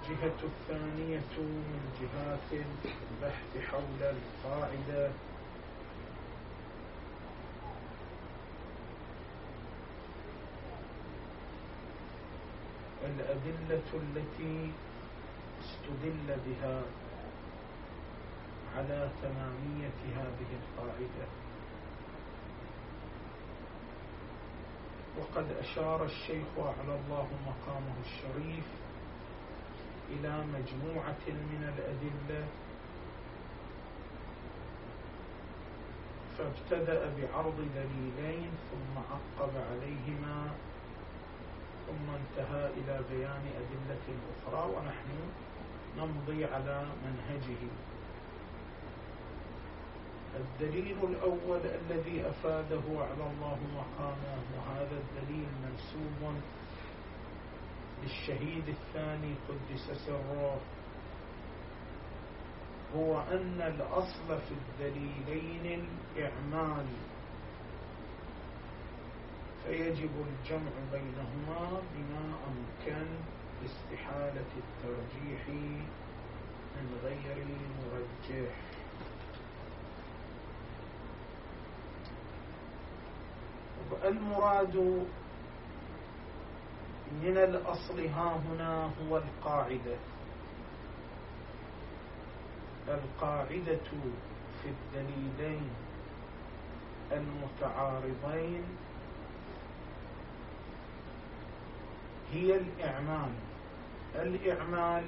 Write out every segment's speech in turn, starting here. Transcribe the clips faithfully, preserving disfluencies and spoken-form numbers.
الجهة الثانية من جهات البحث حول القاعدة الأدلة التي استدل بها على تمامية هذه القاعدة. وقد أشار الشيخ أعلى الله مقامه الشريف إلى مجموعة من الأدلة، فابتدأ بعرض دليلين ثم عقب عليهما ثم انتهى إلى بيان أدلة أخرى، ونحن نمضي على منهجه. الدليل الأول الذي أفاده على الله مقامه، وهذا الدليل منسوب للشهيد الثاني قدس سره، هو أن الأصل في الدليلين الإعمال، فيجب الجمع بينهما بما أمكن لاستحالة الترجيح من غير مرجح. المراد من الأصل ها هنا هو القاعدة. القاعدة في الدليلين المتعارضين هي الإعمال. الإعمال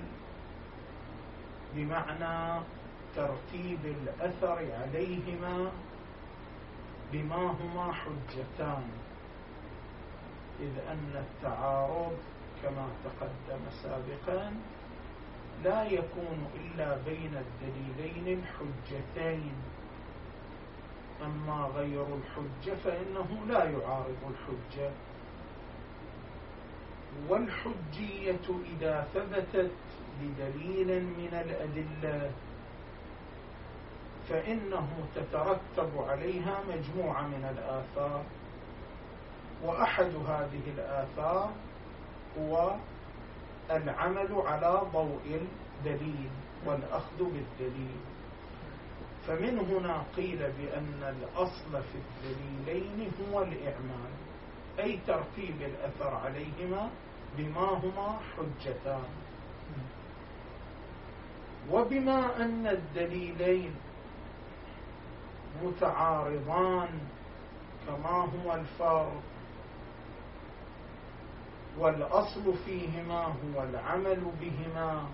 بمعنى ترتيب الأثر عليهما بما هما حجتان، إذ أن التعارض كما تقدم سابقا لا يكون إلا بين الدليلين الحجتين، أما غير الحجة فإنه لا يعارض الحجة. والحجية إذا ثبتت بدليل من الأدلة فإنه تترتب عليها مجموعة من الآثار، وأحد هذه الآثار هو العمل على ضوء الدليل والأخذ بالدليل. فمن هنا قيل بأن الأصل في الدليلين هو الإعمال، أي ترتيب الأثر عليهما بما هما حجتان. وبما أن الدليلين متعارضان كما هو الفرض، والأصل فيهما هو العمل بهما،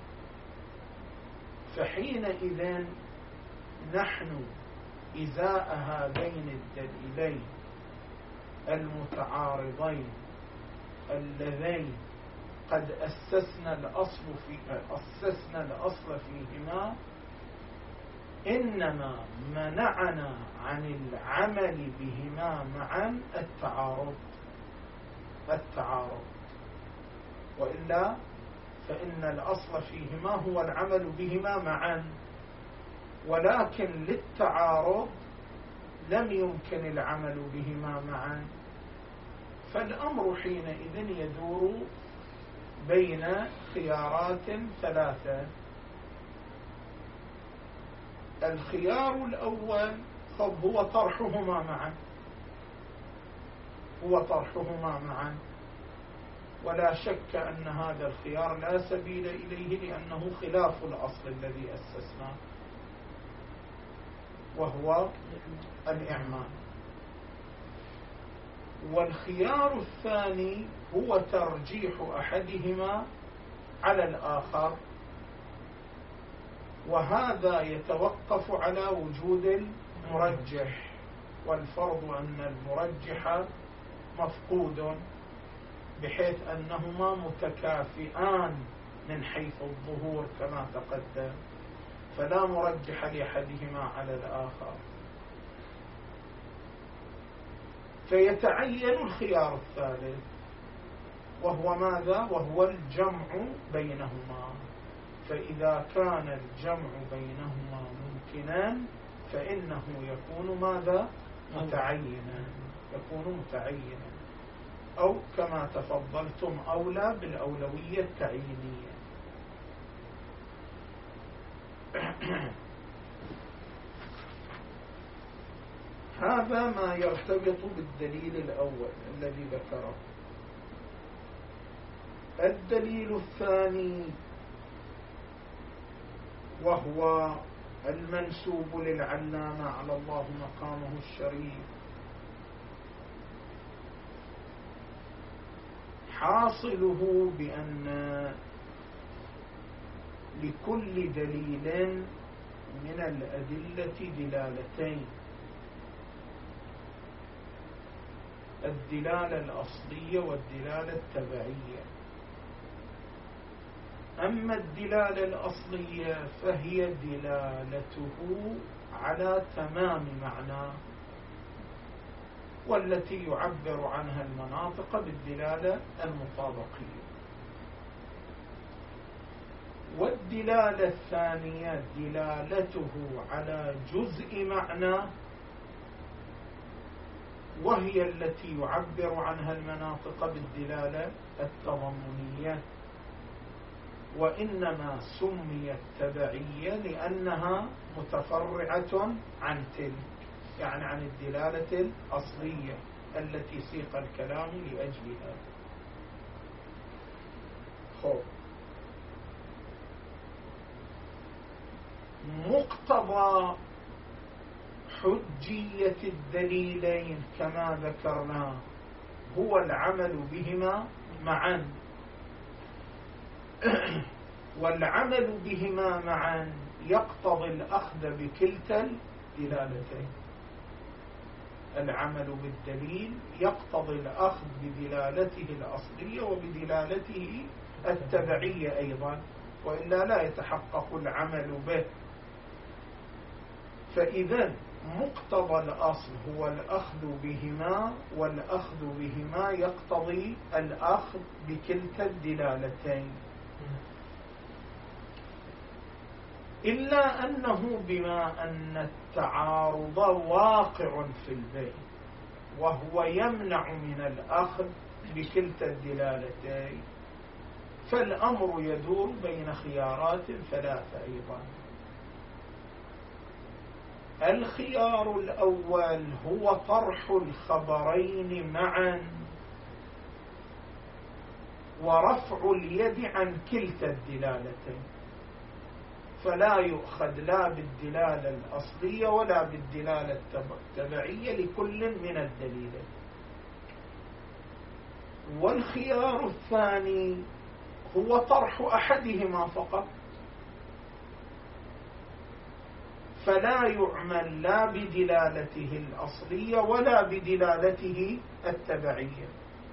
فحينئذ نحن إزاء هذين الدليلين المتعارضين اللذين قد أسسنا الأصل في أسسنا الأصل فيهما، إنما منعنا عن العمل بهما معا التعارض التعارض وإلا فإن الأصل فيهما هو العمل بهما معا، ولكن للتعارض لم يمكن العمل بهما معا. فالأمر حينئذ يدور بين خيارات ثلاثة. الخيار الأول هو طرحهما معا هو طرحهما معا ولا شك أن هذا الخيار لا سبيل إليه، لأنه خلاف الأصل الذي أسسناه وهو الإعمال. والخيار الثاني هو ترجيح أحدهما على الآخر، وهذا يتوقف على وجود المرجح، والفرض أن المرجح مفقود، بحيث أنهما متكافئان من حيث الظهور كما تقدم، فلا مرجح لأحدهما على الآخر. فيتعين الخيار الثالث، وهو ماذا؟ وهو الجمع بينهما. فإذا كان الجمع بينهما ممكنا فإنه يكون ماذا؟ متعينا يكون متعينا أو كما تفضلتم أولى بالأولوية التعيينية. هذا ما يرتبط بالدليل الأول الذي ذكره. الدليل الثاني وهو المنسوب للعلامة على الله مقامه الشريف، حاصله بأن لكل دليل من الأدلة دلالتين: الدلالة الأصلية والدلالة التبعية. أما الدلالة الأصلية فهي دلالته على تمام معناه، والتي يعبر عنها المناطق بالدلالة المطابقية. والدلالة الثانية دلالته على جزء معناه، وهي التي يعبر عنها المناطق بالدلالة التضمنية، وإنما سميت تبعية لأنها متفرعة عن تلك، يعني عن الدلالة الأصلية التي سيق الكلام لأجلها. خب. مقتضى حجية الدليلين كما ذكرنا هو العمل بهما معا، والعمل بهما معا يقتضي الأخذ بكلتا الدلالتين. العمل بالدليل يقتضي الأخذ بدلالته الأصلية وبدلالته التبعية أيضا، وإلا لا يتحقق العمل به. فإذا مقتضى الأصل هو الأخذ بهما، والأخذ بهما يقتضي الأخذ بكلتا الدلالتين، إلا أنه بما أن التعارض واقع في البين وهو يمنع من الأخذ بكلتا الدلالتين، فالأمر يدور بين خيارات ثلاثة أيضا. الخيار الأول هو طرح الخبرين معا ورفع اليد عن كلتا الدلالتين، فلا يؤخذ لا بالدلالة الأصلية ولا بالدلالة التبعية لكل من الدليلين. والخيار الثاني هو طرح أحدهما فقط، فلا يعمل لا بدلالته الأصلية ولا بدلالته التبعية.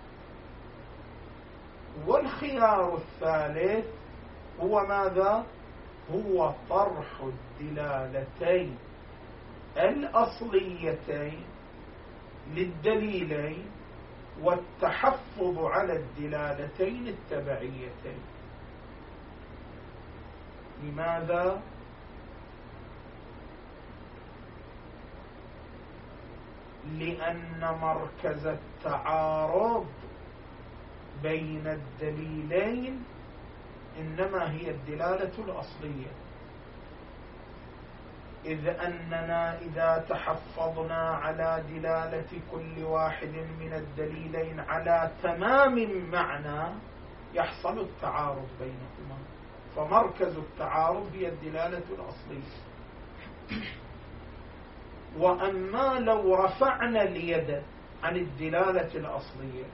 والخيار الثالث هو ماذا؟ هو طرح الدلالتين الأصليتين للدليلين والتحفظ على الدلالتين التبعيتين. لماذا؟ لأن مركز التعارض بين الدليلين إنما هي الدلالة الأصلية، إذ أننا إذا تحفظنا على دلالة كل واحد من الدليلين على تمام معنى يحصل التعارض بينهما، فمركز التعارض هي الدلالة الأصلية. وأما لو رفعنا اليد عن الدلالة الأصلية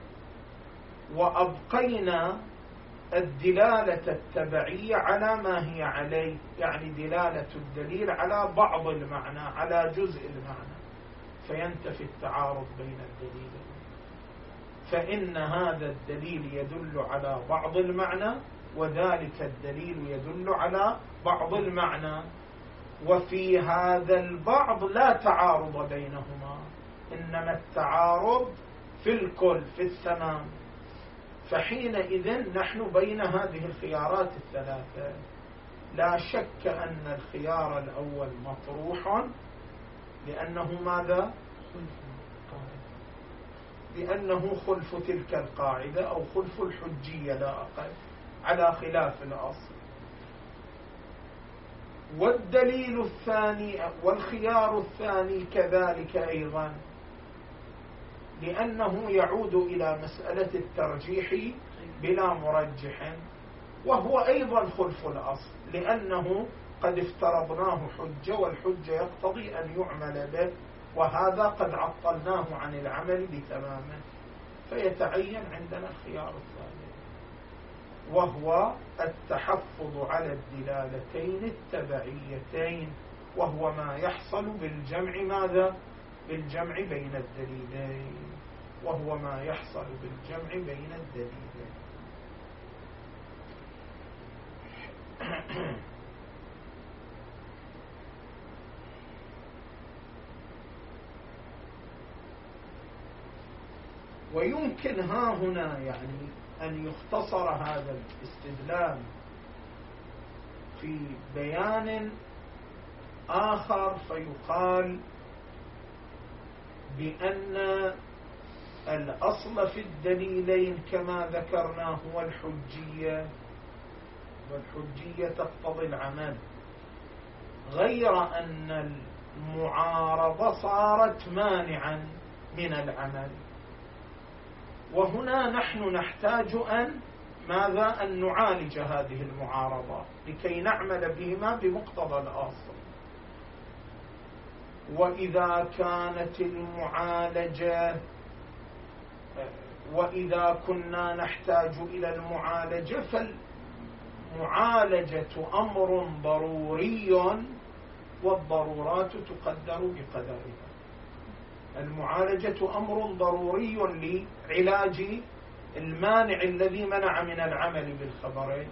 وأبقينا الدلالة التبعية على ما هي عليه، يعني دلالة الدليل على بعض المعنى على جزء المعنى، فينتفي التعارض بين الدليلين، فإن هذا الدليل يدل على بعض المعنى وذلك الدليل يدل على بعض المعنى، وفي هذا البعض لا تعارض بينهما، إنما التعارض في الكل في التمام. فحينئذ نحن بين هذه الخيارات الثلاثة. لا شك أن الخيار الأول مطروح لأنه ماذا؟ لأنه خلف تلك القاعدة أو خلف الحجية لا أقل على خلاف الأصل. والدليل الثاني والخيار الثاني كذلك أيضا، لأنه يعود إلى مسألة الترجيح بلا مرجح، وهو أيضا خلف الأصل، لأنه قد افترضناه حجة، والحجة يقتضي أن يعمل به، وهذا قد عطلناه عن العمل بتمامه، فيتعين عندنا الخيار الثالث، وهو التحفظ على الدلالتين التبعيتين، وهو ما يحصل بالجمع ماذا؟ بالجمع بين الدليلين، وهو ما يحصل بالجمع بين الدليلين. ويمكن ها هنا يعني أن يختصر هذا الاستدلال في بيان آخر، فيقال بأن الأصل في الدليلين كما ذكرنا هو الحجية، والحجية تقتضي العمل، غير أن المعارضة صارت مانعا من العمل، وهنا نحن نحتاج أن ماذا؟ أن نعالج هذه المعارضة لكي نعمل بهما بمقتضى الأصل. وإذا كانت المعالجة وإذا كنا نحتاج إلى المعالجة فالمعالجة أمر ضروري، والضرورات تقدر بقدرها. المعالجة أمر ضروري لعلاج المانع الذي منع من العمل بالخبرين،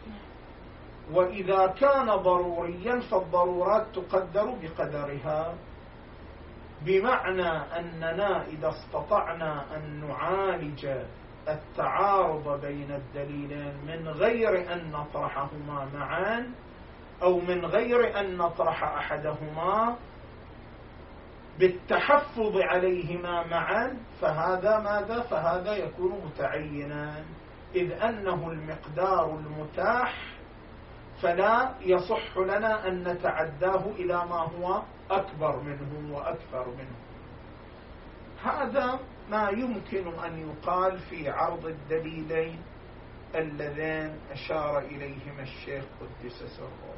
وإذا كان ضروريا فالضرورات تقدر بقدرها، بمعنى أننا إذا استطعنا أن نعالج التعارض بين الدليلين من غير أن نطرحهما معا، أو من غير أن نطرح أحدهما بالتحفظ عليهما معا، فهذا ماذا؟ فهذا يكون متعينا، إذ أنه المقدار المتاح، فلا يصح لنا أن نتعداه إلى ما هو أكبر منه وأكثر منه. هذا ما يمكن أن يقال في عرض الدليلين اللذين أشار إليهما الشيخ قدس سره.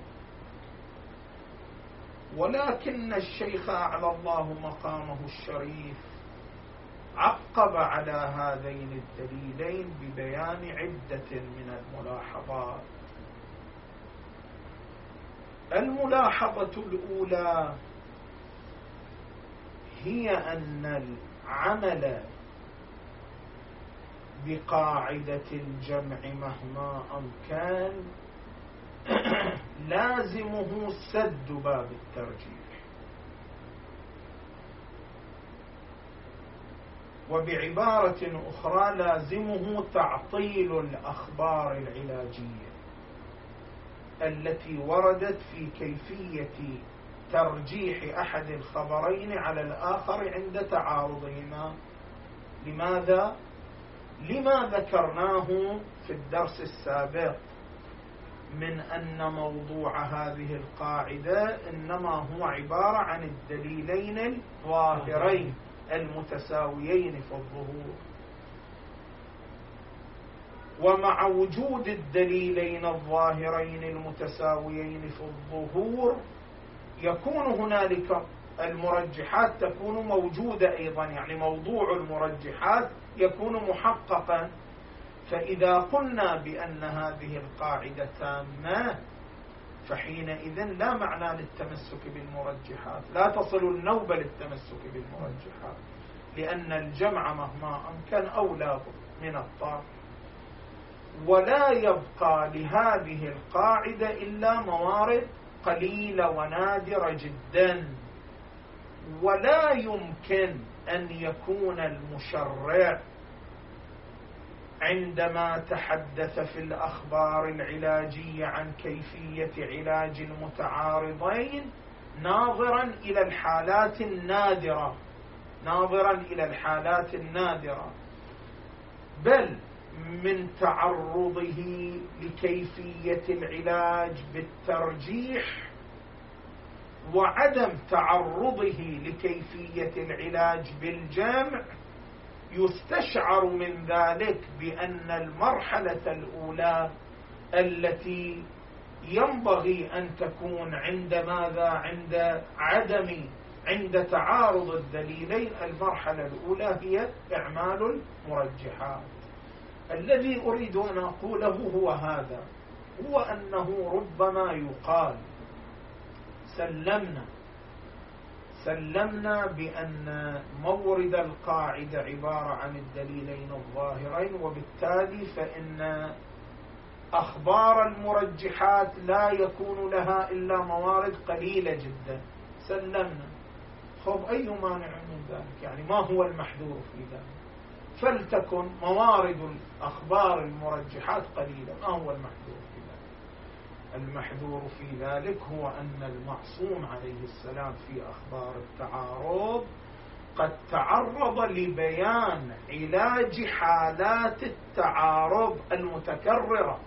ولكن الشيخ أعلى الله مقامه الشريف عقب على هذين الدليلين ببيان عدة من الملاحظات. الملاحظة الأولى هي أن العمل بقاعدة الجمع مهما أمكن لازمه سد باب الترجيح، وبعبارة أخرى لازمه تعطيل الأخبار العلاجية التي وردت في كيفية ترجيح أحد الخبرين على الآخر عند تعارضهما. لماذا؟ لما ذكرناه في الدرس السابق من أن موضوع هذه القاعدة إنما هو عبارة عن الدليلين الظاهرين المتساويين في الظهور، ومع وجود الدليلين الظاهرين المتساويين في الظهور يكون هنالك المرجحات تكون موجودة أيضا، يعني موضوع المرجحات يكون محققا. فإذا قلنا بأن هذه القاعدة تامة فحينئذ لا معنى للتمسك بالمرجحات، لا تصل النوبة للتمسك بالمرجحات، لأن الجمع مهما أمكن أولى من الطرح، ولا يبقى لهذه القاعدة إلا موارد قليلة ونادرة جدا. ولا يمكن أن يكون المشرع عندما تحدث في الأخبار العلاجية عن كيفية علاج المتعارضين ناظرا إلى الحالات النادرة ناظرا إلى الحالات النادرة بل من تعرضه لكيفية العلاج بالترجيح وعدم تعرضه لكيفية العلاج بالجمع يستشعر من ذلك بأن المرحلة الأولى التي ينبغي أن تكون عند ماذا؟ عند عدم عند تعارض الدليلين، المرحلة الأولى هي إعمال المرجحات. الذي أريد أن أقوله هو هذا، هو أنه ربما يقال سلمنا سلمنا بأن مورد القاعدة عبارة عن الدليلين الظاهرين، وبالتالي فإن أخبار المرجحات لا يكون لها إلا موارد قليلة جدا. سلمنا، خب أي مانع من ذلك؟ يعني ما هو المحذور في ذلك؟ فلتكن موارد الأخبار المرجحات قليلة، ما هو المحذور في ذلك؟ المحذور في ذلك هو أن المعصوم عليه السلام في أخبار التعارض قد تعرض لبيان علاج حالات التعارض المتكررة،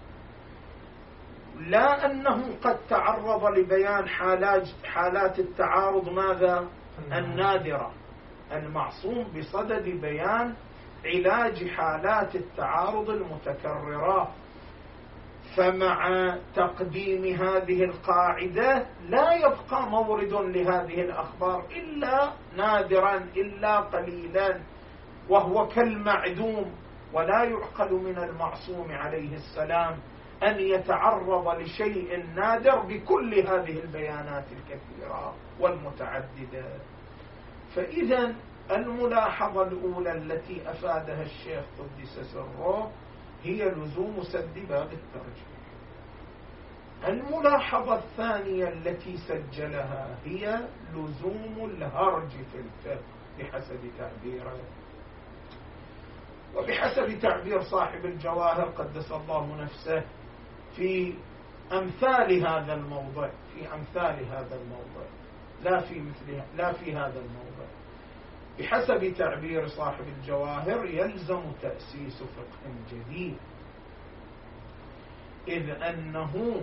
لا أنه قد تعرض لبيان حالات حالات التعارض ماذا؟ النادرة. المعصوم بصدد بيان علاج حالات التعارض المتكررة، فمع تقديم هذه القاعدة لا يبقى مورد لهذه الأخبار إلا نادرا، إلا قليلا، وهو كالمعدوم. ولا يعقل من المعصوم عليه السلام أن يتعرض لشيء نادر بكل هذه البيانات الكثيرة والمتعددة. فإذا الملاحظة الأولى التي أفادها الشيخ قدس سره هي لزوم سد باب الترجيح. الملاحظة الثانية التي سجلها هي لزوم الهرج في الفقه بحسب تعبيره، وبحسب تعبير صاحب الجواهر قدس الله نفسه في أمثال هذا الموضع في أمثال هذا الموضع لا في مثلها لا في هذا الموضع. بحسب تعبير صاحب الجواهر يلزم تأسيس فقه جديد، إذ أنه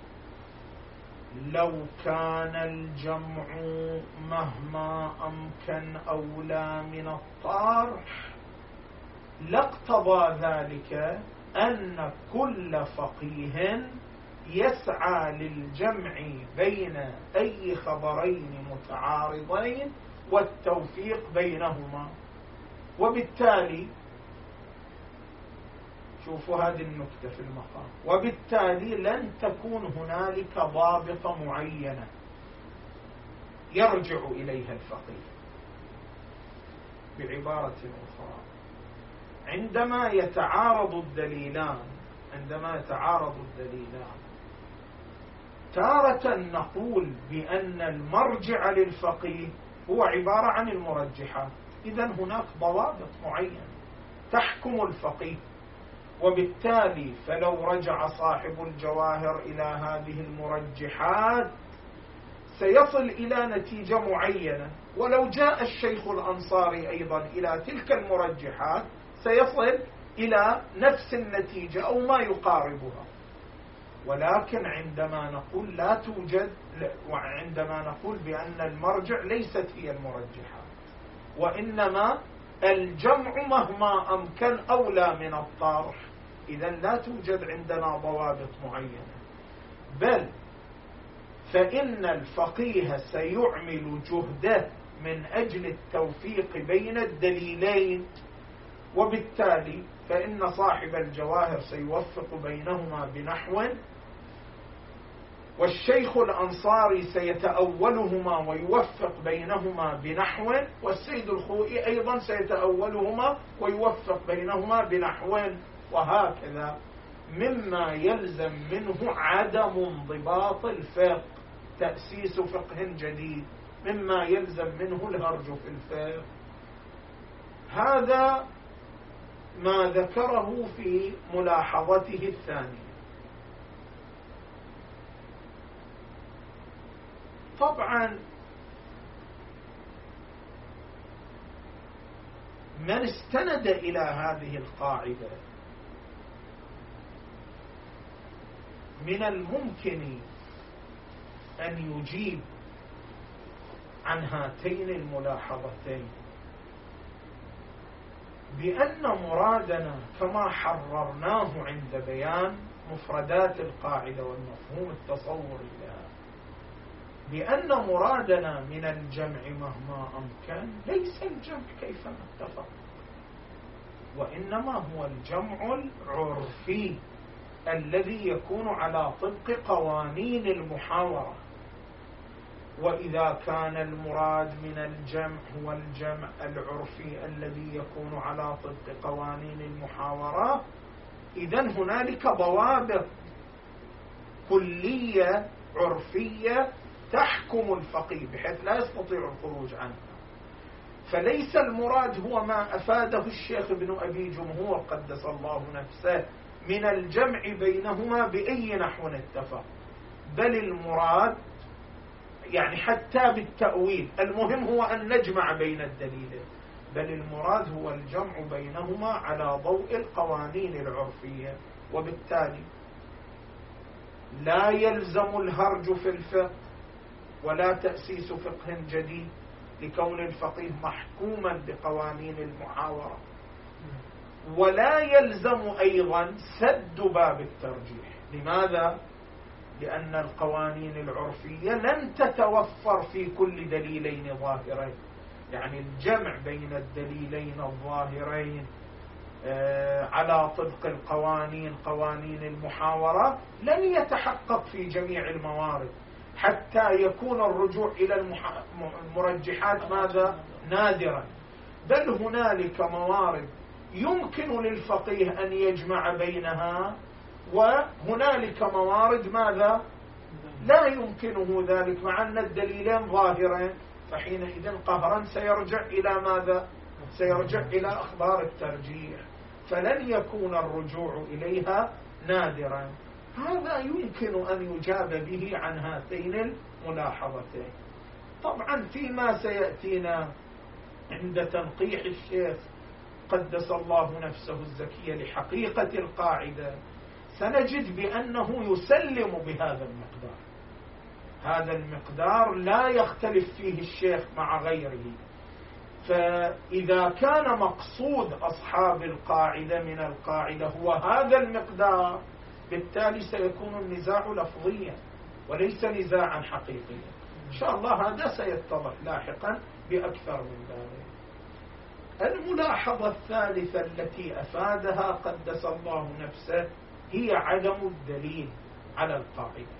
لو كان الجمع مهما أمكن أولى من الطرح لاقتضى ذلك أن كل فقيه يسعى للجمع بين أي خبرين متعارضين والتوفيق بينهما. وبالتالي شوفوا هذه النكتة في المقام، وبالتالي لن تكون هنالك ضابطة معينة يرجع إليها الفقيه. بعبارة أخرى، عندما يتعارض الدليلان عندما يتعارض الدليلان تارة نقول بأن المرجع للفقيه هو عبارة عن المرجحات، إذن هناك ضوابط معينة تحكم الفقيه، وبالتالي فلو رجع صاحب الجواهر إلى هذه المرجحات سيصل إلى نتيجة معينة، ولو جاء الشيخ الأنصاري أيضا إلى تلك المرجحات سيصل إلى نفس النتيجة أو ما يقاربها. ولكن عندما نقول لا توجد وعندما نقول بأن المرجع ليست هي المرجحات، وإنما الجمع مهما أمكن أولى من الطرح، إذن لا توجد عندنا ضوابط معينة، بل فإن الفقيه سيعمل جهده من أجل التوفيق بين الدليلين، وبالتالي فإن صاحب الجواهر سيوفق بينهما بنحو، والشيخ الأنصاري سيتأولهما ويوفق بينهما بنحو، والسيد الخوئي أيضا سيتأولهما ويوفق بينهما بنحو، وهكذا، مما يلزم منه عدم انضباط الفقه، تأسيس فقه جديد، مما يلزم منه الهرج في الفقه. هذا ما ذكره في ملاحظته الثانية. طبعا من استند إلى هذه القاعدة من الممكن أن يجيب عن هاتين الملاحظتين بأن مرادنا كما حررناه عند بيان مفردات القاعدة والمفهوم التصوري لها، بأن مرادنا من الجمع مهما أمكن ليس الجمع كيف نتفق، وإنما هو الجمع العرفي الذي يكون على طبق قوانين المحاورة. وإذا كان المراد من الجمع هو الجمع العرفي الذي يكون على طبق قوانين المحاورة، إذن هنالك ضوابط كلية عرفية تحكم الفقيه بحيث لا يستطيع الخروج عنها. فليس المراد هو ما أفاده الشيخ ابن أبي جمهور قدس الله نفسه من الجمع بينهما بأي نحو اتفق، بل المراد يعني حتى بالتأويل المهم هو أن نجمع بين الدليلين، بل المراد هو الجمع بينهما على ضوء القوانين العرفية. وبالتالي لا يلزم الهرج في الفقه ولا تأسيس فقه جديد لكون الفقيه محكوما بقوانين المحاورة، ولا يلزم أيضا سد باب الترجيح. لماذا؟ لأن القوانين العرفية لن تتوفر في كل دليلين ظاهرين، يعني الجمع بين الدليلين الظاهرين على طبق القوانين قوانين المحاورة لن يتحقق في جميع الموارد، حتى يكون الرجوع إلى المرجحات ماذا؟ نادرا. بل هنالك موارد يمكن للفقيه أن يجمع بينها، وهنالك موارد ماذا؟ لا يمكنه ذلك مع أن الدليلين ظاهرين، فحينئذ قهرا سيرجع إلى ماذا؟ سيرجع إلى أخبار الترجيح، فلن يكون الرجوع إليها نادرا. هذا يمكن أن يجاب به عن هاتين الملاحظتين. طبعا فيما سيأتينا عند تنقيح الشيخ قدس الله نفسه الزكية لحقيقة القاعدة سنجد بأنه يسلم بهذا المقدار، هذا المقدار لا يختلف فيه الشيخ مع غيره. فإذا كان مقصود أصحاب القاعدة من القاعدة هو هذا المقدار، بالتالي سيكون النزاع لفظيا وليس نزاعا حقيقيا. إن شاء الله هذا سيتضح لاحقا بأكثر من ذلك. الملاحظة الثالثة التي أفادها قدس الله نفسه هي عدم الدليل على القاعدة.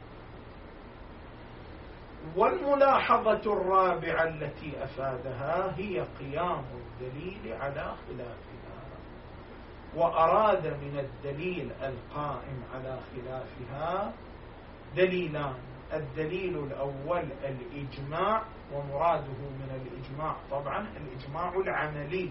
والملاحظة الرابعة التي أفادها هي قيام الدليل على خلافها، وأراد من الدليل القائم على خلافها دليلان. الدليل الأول الإجماع، ومراده من الإجماع طبعا الإجماع العملي،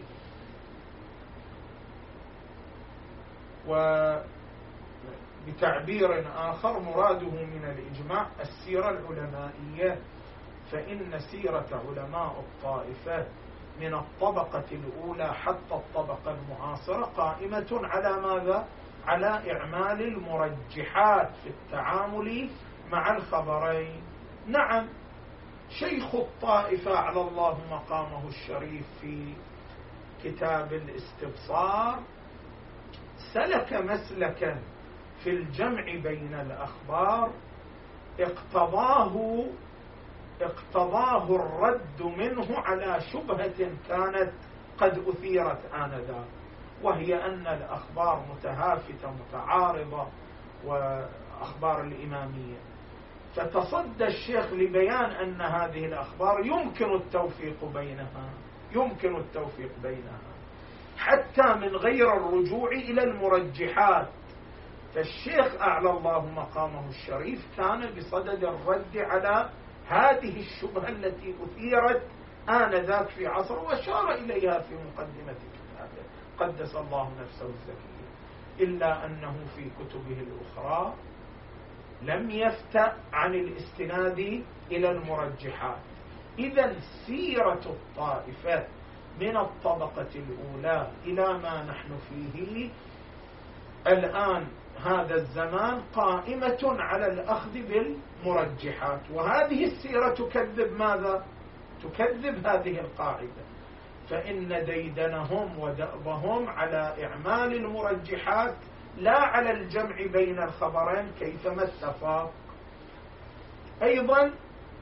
وبتعبير آخر مراده من الإجماع السيرة العلمائية، فإن سيرة علماء الطائفة من الطبقة الأولى حتى الطبقة المعاصرة قائمة على ماذا؟ على إعمال المرجحات في التعامل مع الخبرين. نعم، شيخ الطائفة على الله مقامه الشريف في كتاب الاستبصار سلك مسلكا في الجمع بين الأخبار اقتضاه اقتضاه الرد منه على شبهة كانت قد أثيرت آنذاك، وهي أن الأخبار متهافتة متعارضة وأخبار الإمامية. فتصدى الشيخ لبيان أن هذه الأخبار يمكن التوفيق بينها يمكن التوفيق بينها حتى من غير الرجوع إلى المرجحات. فالشيخ أعلى الله مقامه الشريف كان بصدد الرد على هذه الشبهة التي أثيرت آنذاك في عصر، وأشار إليها في مقدمة كتابه قدس الله نفسه الزكية، إلا أنه في كتبه الأخرى لم يفتأ عن الاستناد إلى المرجحات. إذن سيرة الطائفة من الطبقة الأولى إلى ما نحن فيه الآن هذا الزمان قائمة على الأخذ بالمرجحات، وهذه السيرة تكذب ماذا؟ تكذب هذه القاعدة، فإن ديدنهم ودأبهم على إعمال المرجحات لا على الجمع بين الخبرين كيفما اتفق. أيضا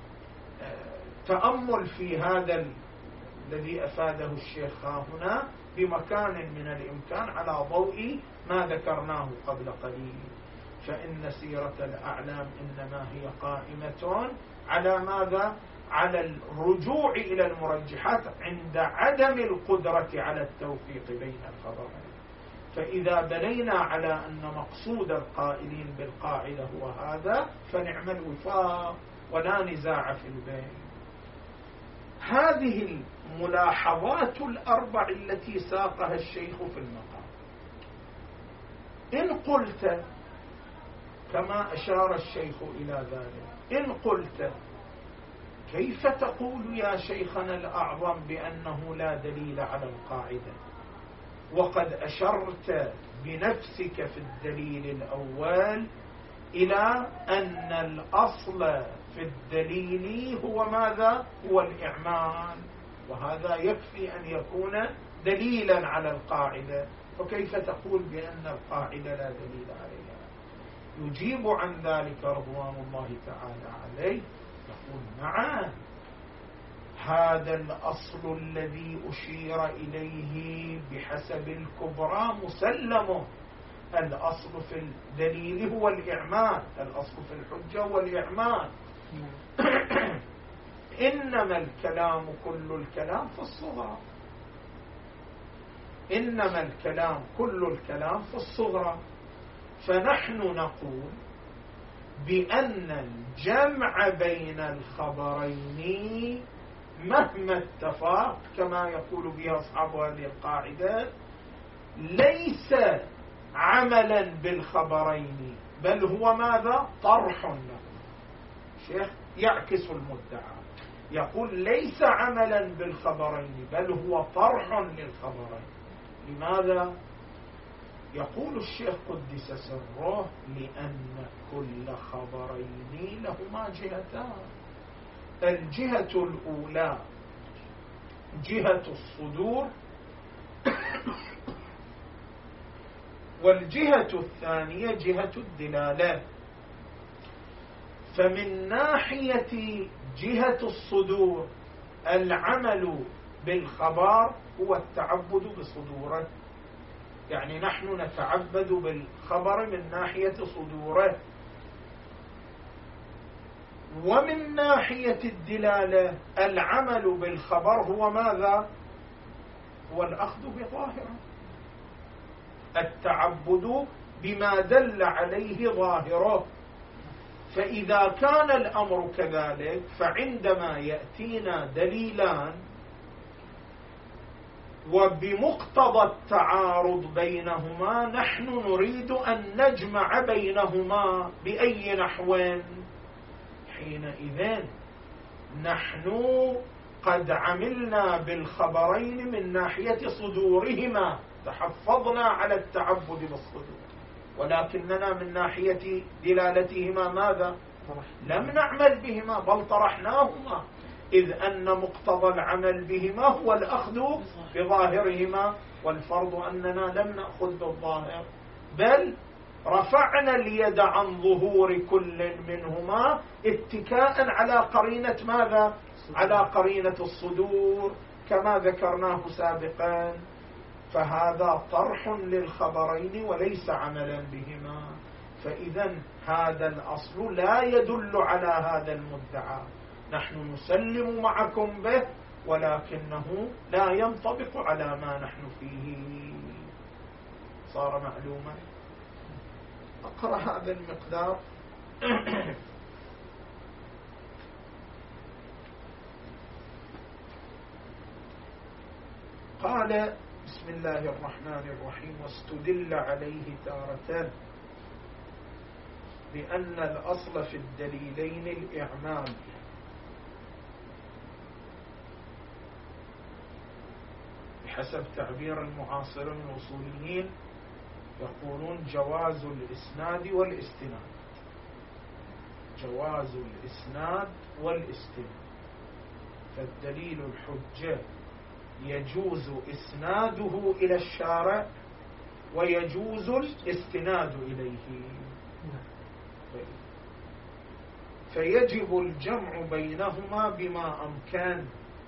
تأمل في هذا الذي أفاده الشيخ هنا بمكان من الإمكان على ضوء ما ذكرناه قبل قليل، فإن سيرة الأعلام إنما هي قائمة على ماذا؟ على الرجوع إلى المرجحات عند عدم القدرة على التوفيق بين الخبرين. فإذا بنينا على أن مقصود القائلين بالقاعدة هو هذا فنعم الوفاق ولا نزاع في البين. هذه الملاحظات الأربع التي ساقها الشيخ في المقام، إن قلت كما أشار الشيخ إلى ذلك، إن قلت كيف تقول يا شيخنا الأعظم بأنه لا دليل على القاعدة وقد أشرت بنفسك في الدليل الأول إلى أن الأصل في الدليل هو ماذا؟ هو الإعمال، وهذا يكفي أن يكون دليلا على القاعدة، وكيف تقول بأن القاعدة لا دليل عليها؟ يجيب عن ذلك رضوان الله تعالى عليه يقول نعم، هذا الأصل الذي أشير إليه بحسب الكبرى مسلم. الأصل في الدليل هو الإعمال، الأصل في الحجة هو الإعمال. إنما الكلام كل الكلام في الصغرى، إنما الكلام كل الكلام في الصغرى. فنحن نقول بأن الجمع بين الخبرين مهما اتفق كما يقول بها أصحاب هذه القاعدة ليس عملا بالخبرين، بل هو ماذا؟ طرح له. شيخ يعكس المدعى، يقول ليس عملا بالخبرين بل هو طرح للخبرين. لماذا؟ يقول الشيخ قدس سره لأن كل خبرين لهما جهتان. الجهة الأولى جهة الصدور، والجهة الثانية جهة الدلالة. فمن ناحية جهة الصدور العمل بالخبر هو التعبد بصدوره، يعني نحن نتعبد بالخبر من ناحية صدوره. ومن ناحية الدلالة العمل بالخبر هو ماذا؟ هو الأخذ بظاهره، التعبد بما دل عليه ظاهره. فإذا كان الأمر كذلك فعندما يأتينا دليلان وبمقتضى التعارض بينهما نحن نريد أن نجمع بينهما بأي نحو، حينئذ نحن قد عملنا بالخبرين من ناحية صدورهما، تحفظنا على التعبد بالصدور، ولكننا من ناحية دلالتهما ماذا؟ لم نعمل بهما بل طرحناهما، إذ أن مقتضى العمل بهما هو الأخذ بظاهرهما، والفرض أننا لم نأخذ بالظاهر بل رفعنا اليد عن ظهور كل منهما اتكاء على قرينة ماذا؟ على قرينة الصدور كما ذكرناه سابقا. فهذا طرح للخبرين وليس عملا بهما. فإذا هذا الأصل لا يدل على هذا المدعى، نحن نسلم معكم به ولكنه لا ينطبق على ما نحن فيه. صار معلوما؟ أقرأ هذا المقدار. قال بسم الله الرحمن الرحيم: واستدل عليه تارة بأن الأصل في الدليلين الإعمال، بحسب تعبير المعاصرين الأصوليين يقولون جواز الإسناد والاستناد، جواز الإسناد والاستناد. فالدليل الحجة يجوز إسناده إلى الشارع ويجوز الاستناد إليه، فيجب الجمع بينهما بما أمكن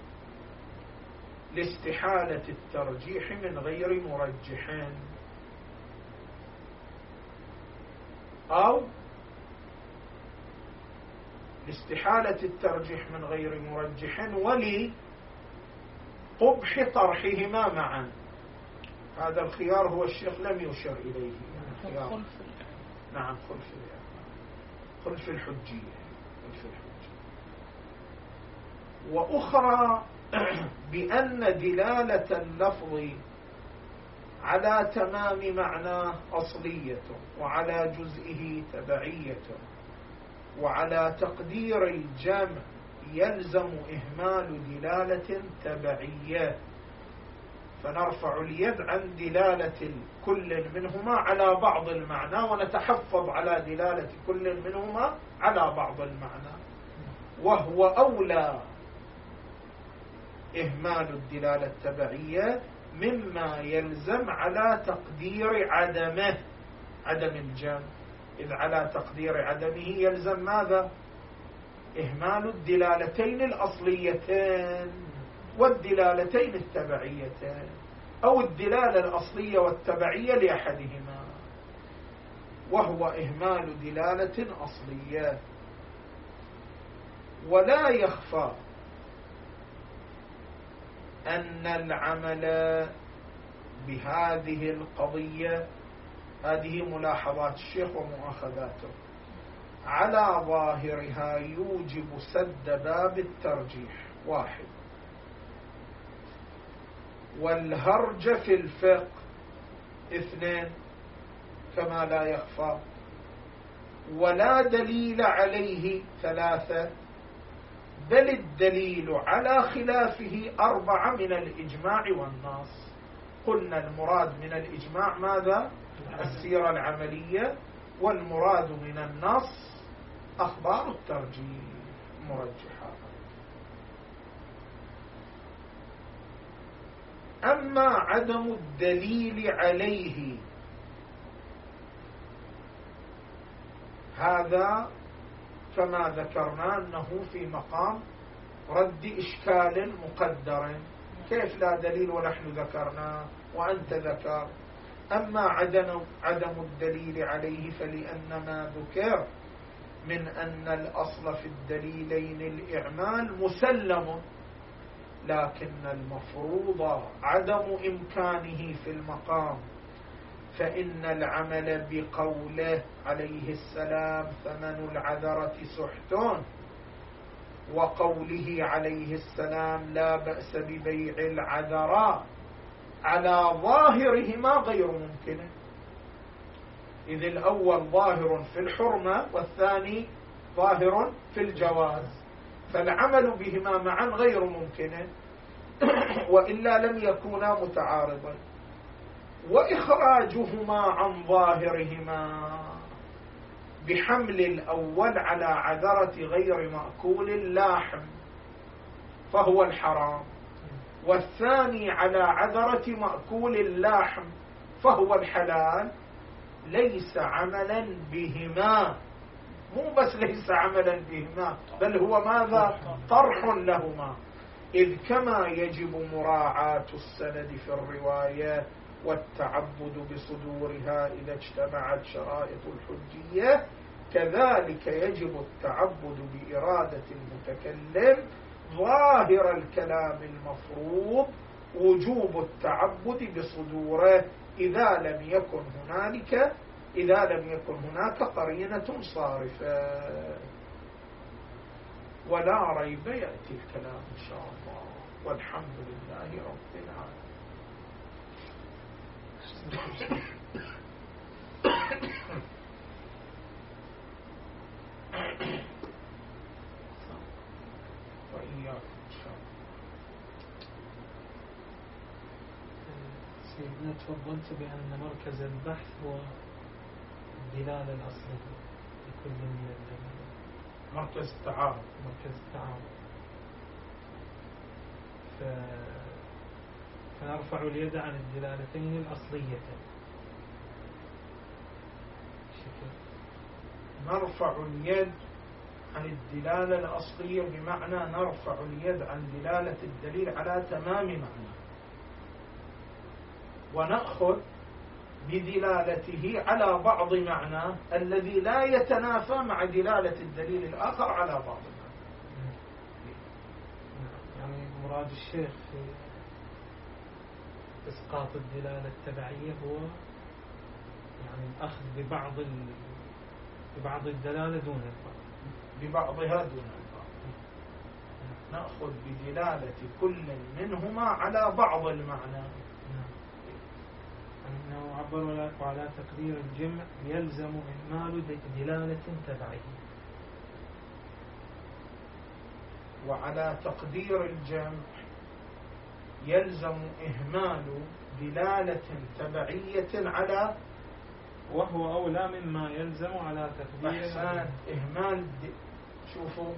لاستحالة الترجيح من غير مرجحين، أو لاستحالة الترجيح من غير مرجحين ولقبح طرحهما معا. هذا الخيار هو الشيخ لم يشر إليه، يعني خيار نعم خلف خلف الحجية خلف الحجية. وأخرى بأن دلالة اللفظ على تمام معناه أصلية، وعلى جزئه تبعية، وعلى تقدير الجمع يلزم إهمال دلالة تبعية، فنرفع اليد عن دلالة كل منهما على بعض المعنى ونتحفظ على دلالة كل منهما على بعض المعنى، وهو أولى إهمال الدلالة التبعية مما يلزم على تقدير عدمه، عدم الجمع، إذ على تقدير عدمه يلزم ماذا؟ إهمال الدلالتين الأصليتين والدلالتين التبعيتين، أو الدلالة الأصلية والتبعية لأحدهما، وهو إهمال دلالة أصلية. ولا يخفى أن العمل بهذه القضية، هذه ملاحظات الشيخ ومؤاخذاته، على ظاهرها يوجب سد باب الترجيح واحد، والهرج في الفقه اثنين كما لا يخفى، ولا دليل عليه ثلاثة، بل الدليل على خلافه أربعة من الإجماع والنص. قلنا المراد من الإجماع ماذا؟ السيرة العملية، والمراد من النص أخبار الترجيح مرجحات. أما عدم الدليل عليه هذا كما ذكرنا أنه في مقام رد إشكال مقدر، كيف لا دليل ونحن ذكرنا وأنت ذكر. أما عدم, عدم الدليل عليه فلأن ما ذكر من أن الأصل في الدليلين الإعمال مسلم، لكن المفروض عدم إمكانه في المقام، فإن العمل بقوله عليه السلام ثمن العذرة سحت، وقوله عليه السلام لا بأس ببيع العذراء على ظاهرهما غير ممكن، إذ الأول ظاهر في الحرمة والثاني ظاهر في الجواز، فالعمل بهما معا غير ممكن وإلا لم يكونا متعارضا. وإخراجهما عن ظاهرهما بحمل الأول على عذرة غير مأكول اللحم فهو الحرام، والثاني على عذرة مأكول اللحم فهو الحلال، ليس عملا بهما، مو بس ليس عملا بهما، بل هو ماذا؟ طرح لهما، إذ كما يجب مراعاة السند في الرواية والتعبد بصدورها إذا اجتمعت شرائط الحجية، كذلك يجب التعبد بإرادة المتكلم ظاهر الكلام المفروض وجوب التعبد بصدوره إذا لم يكن هنالك إذا لم يكن هناك قرينة صارفة. ولا ريب يأتي الكلام إن شاء الله، والحمد لله رب العالمين. وإياك إن شاء الله. سيدنا تفضلت بأن مركز البحث هو الدلالة الأصلية لكل من الدلالة، مركز التعارض مركز التعارض فنرفع اليد عن الدلالتين الأصليتين. نرفع اليد عن الدلالة الأصلية بمعنى نرفع اليد عن دلالة الدليل على تمام معنى، ونأخذ بدلالته على بعض معناه الذي لا يتنافى مع دلالة الدليل الآخر على بعض معناه. يعني مراد الشيخ في إسقاط الدلالة التبعية هو يعني الأخذ ببعض ببعض الدلالة دون البعض، ببعضها دون البعض. نأخذ بدلالة كل منهما على بعض المعنى. أنه عبر على تقدير الجمع يلزم إهمال دلالة تبعية. وعلى تقدير الجمع يلزم إهمال دلالة تبعية على، وهو أولى مما يلزم على تقدير. أحسن. إهمال د... شوفوا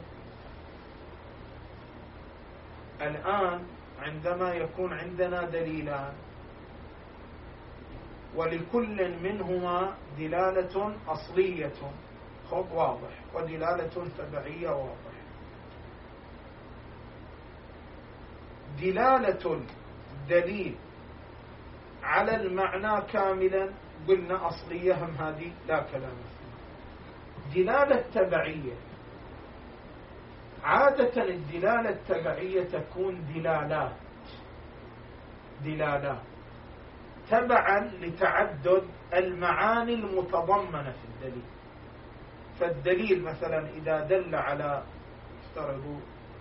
الآن عندما يكون عندنا دليلان ولكل منهما دلالة أصلية خط واضح ودلالة تبعية واضح، دلالة الدليل على المعنى كاملا قلنا أصلية، هم هذه لا كلام فيها. دلالة تبعية، عادة الدلالة التبعية تكون دلالات دلالات تبعا لتعدد المعاني المتضمنة في الدليل. فالدليل مثلا إذا دل على افترضوا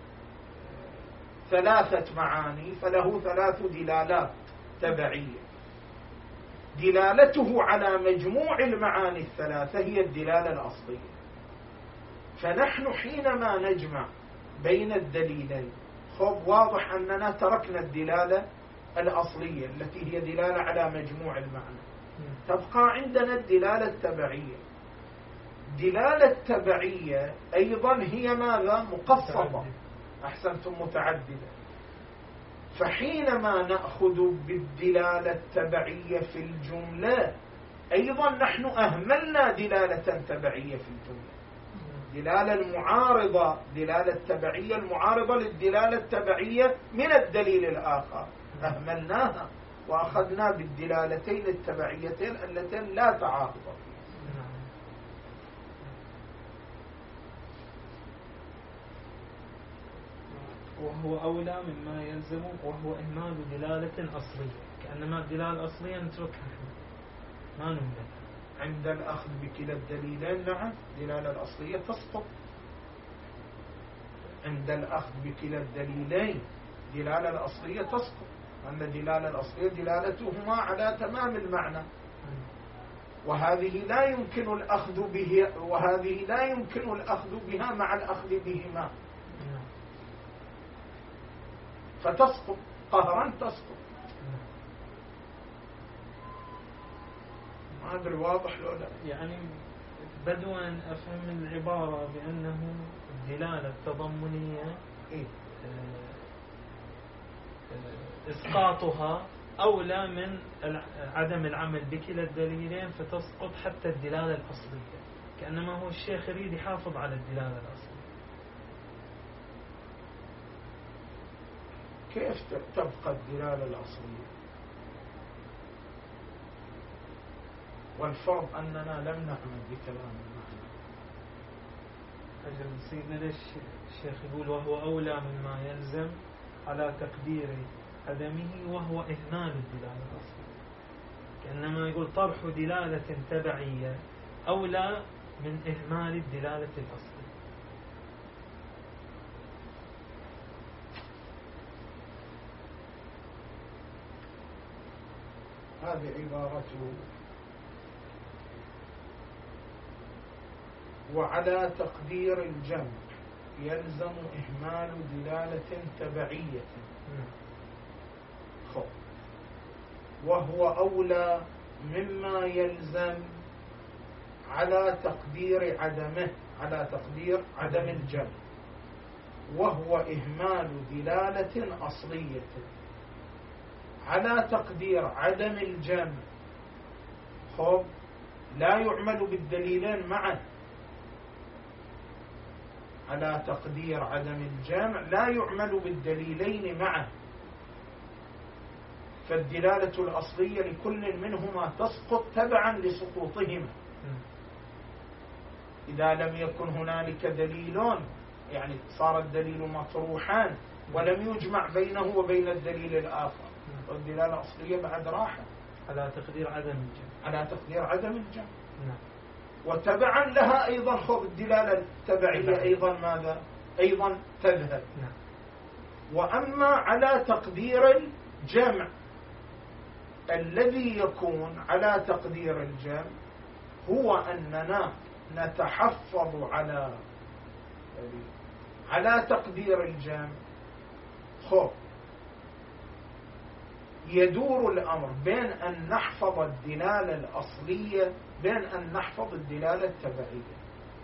ثلاثة معاني فله ثلاث دلالات تبعية، دلالته على مجموع المعاني الثلاثة هي الدلالة الأصلية. فنحن حينما نجمع بين الدليلين خب واضح أننا تركنا الدلالة الأصلية التي هي دلالة على مجموع المعنى، تبقى عندنا الدلالة التبعية. دلالة التبعية أيضا هي ماذا؟ مقصدة. أحسنتم، متعددة. فحينما نأخذ بالدلالة التبعية في الجملة أيضا نحن أهملنا دلالة تبعية في الجملة، دلالة المعارضة، دلالة التبعية المعارضة للدلالة التبعية من الدليل الآخر أهملناها وأخذنا بالدلالتين التبعيتين اللتين لا تعارض فيها. وهو أولى مما يلزم، وهو إهمال دلالة أصلية، كأنما الدلالة الأصلية نتركها ما نهملها. عند الأخذ بكلا الدليلين نعم الدلالة الأصلية تسقط. عند الأخذ بكلا الدليلين الدلالة الأصلية تسقط، أن الدلالة الأصلية دلالتهما على تمام المعنى، وهذه لا يمكن الأخذ به وهذه لا يمكن الأخذ بها مع الأخذ بهما، فتسقط قهرا تسقط. ما أدري واضح لو لا؟ يعني بدو أن أفهم العبارة بأنه الدلالة التضمنية إيه؟ إسقاطها أولى من عدم العمل بكلا الدليلين فتسقط حتى الدلالة الأصلية، كأنما هو الشيخ يريد يحافظ على الدلالة الأصلية. كيف تبقى الدلالة الأصلية؟ والفرض أننا لم نعمل بكلام المعنى. أجل سيدنا ليش الشيخ يقول وهو أولى مما يلزم على تقدير عدمه وهو إهمال الدلالة الأصلية، كأنما يقول طرح دلالة تبعية أولى من إهمال الدلالة الأصلية. هذه عبارته. وعلى تقدير الجمع يلزم إهمال دلالة تبعية خب وهو أولى مما يلزم على تقدير عدمه، على تقدير عدم الجمع. وهو إهمال دلالة أصلية على تقدير عدم الجمع. خب لا يعمل بالدليلين معا، على تقدير عدم الجمع لا يعمل بالدليلين معا، فالدلالة الأصلية لكل منهما تسقط تبعا لسقوطهما. إذا لم يكن هنالك دليل يعني صار الدليل مطروحا ولم يجمع بينه وبين الدليل الآخر، والدلالة الأصلية بعد راحة على تقدير عدم الجمع، على تقدير عدم الجمع. نعم. وتبعا لها أيضا خب الدلالة التبعية أيضا ماذا أيضا تذهب. نعم. وأما على تقدير الجمع الذي يكون على تقدير الجمع هو أننا نتحفظ على على تقدير الجمع. خب يدور الأمر بين أن نحفظ الدلالة الأصلية بين أن نحفظ الدلالة التبعية.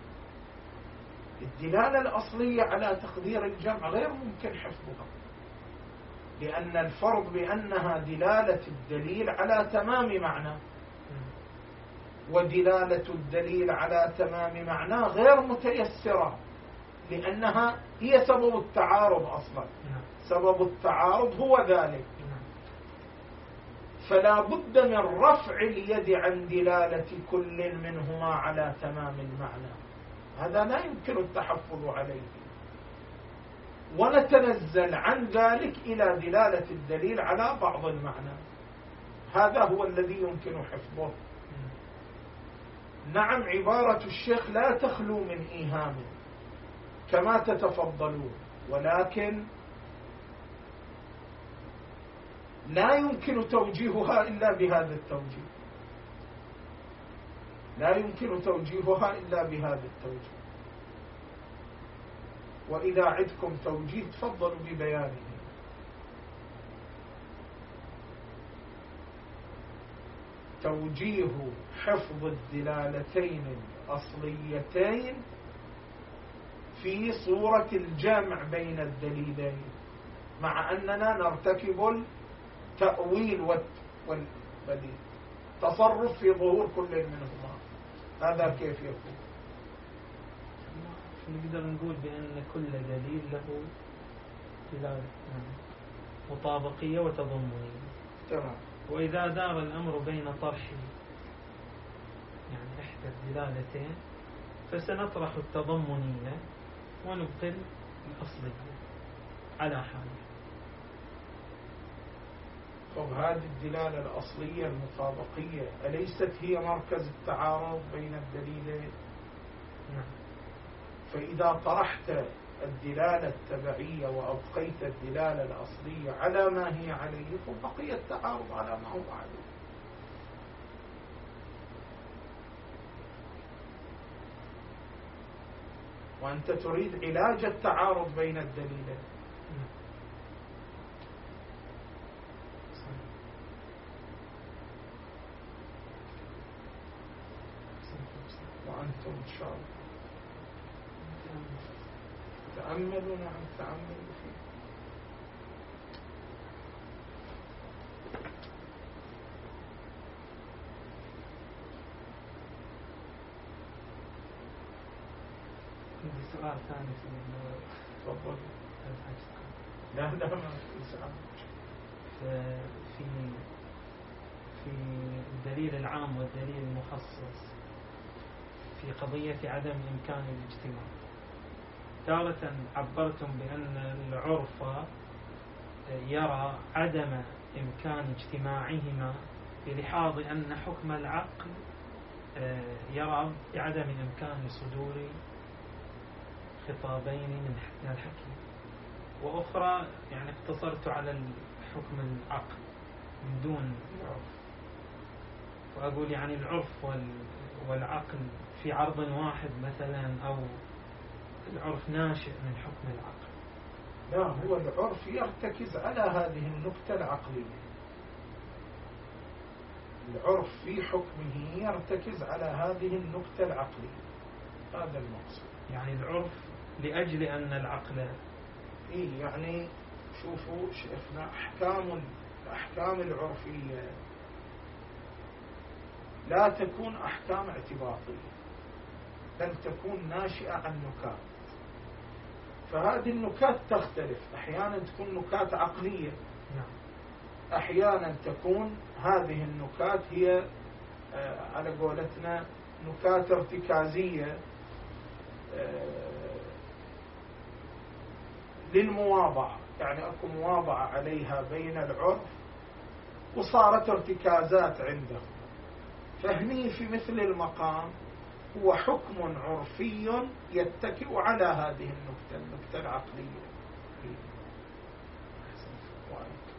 الدلالة الأصلية على تقدير الجمع غير ممكن حفظها، لأن الفرض بأنها دلالة الدليل على تمام معنى، ودلالة الدليل على تمام معنى غير متيسرة، لأنها هي سبب التعارض أصلا. سبب التعارض هو ذلك، فلا بد من رفع اليد عن دلالة كل منهما على تمام المعنى، هذا لا يمكن التحفظ عليه، ونتنزل عن ذلك إلى دلالة الدليل على بعض المعنى، هذا هو الذي يمكن حفظه. نعم عبارة الشيخ لا تخلو من إيهام كما تتفضلون، ولكن لا يمكن توجيهها إلا بهذا التوجيه، لا يمكن توجيهها إلا بهذا التوجيه، وإذا عدكم توجيه تفضلوا ببيانه. توجيه حفظ الدلالتين الأصليتين في صورة الجمع بين الدليلين، مع أننا نرتكب التأويل والتصرف في ظهور كل منهما، هذا كيف يكون؟ نقدر نقول بأن كل دليل له دلالة مطابقية وتضمنية. تمام. وإذا دار الأمر بين طرح يعني إحدى الدلالتين فسنطرح التضمنية ونبطل الأصلية على حاله. طب هذه الدلالة الأصلية المطابقية أليست هي مركز التعارض بين الدليلين؟ نعم. فإذا طرحت الدلالة التبعية وأبقيت الدلالة الأصلية على ما هي عليه فبقي التعارض على ما هو عليه. وأنت تريد علاج التعارض بين الدليلين. وأنتم إن شاء الله تأملوا. نعم تأملوا فيه. عندي سؤال ثاني تفضل. لا لا ما في سؤال. في في الدليل العام والدليل المخصص في قضية عدم إمكان الاجتماع، تارة عبرتم بأن العرف يرى عدم إمكان اجتماعهما بلحاظ أن حكم العقل يرى بعدم إمكان صدور خطابين من الحكيم، وأخرى يعني اقتصرت على الحكم العقل من دون العرف، وأقول يعني العرف والعقل في عرض واحد مثلا، أو العرف ناشئ من حكم العقل. لا، هو العرف يرتكز على هذه النكتة العقلية، العرف في حكمه يرتكز على هذه النكتة العقلية، هذا المقصود. يعني العرف لأجل أن العقل إيه يعني شوفوا شفنا أحكام الأحكام العرفية لا تكون أحكام اعتباطية، بل تكون ناشئة عن نكات. فهذه النكات تختلف، أحيانا تكون نكات عقلية، أحيانا تكون هذه النكات هي على قولتنا نكات ارتكازية للمواضعة، يعني أكو مواضعة عليها بين العرف وصارت ارتكازات عنده. فهني في مثل المقام هو حكم عرفي يتكئ على هذه النكتة النكتة العقلية.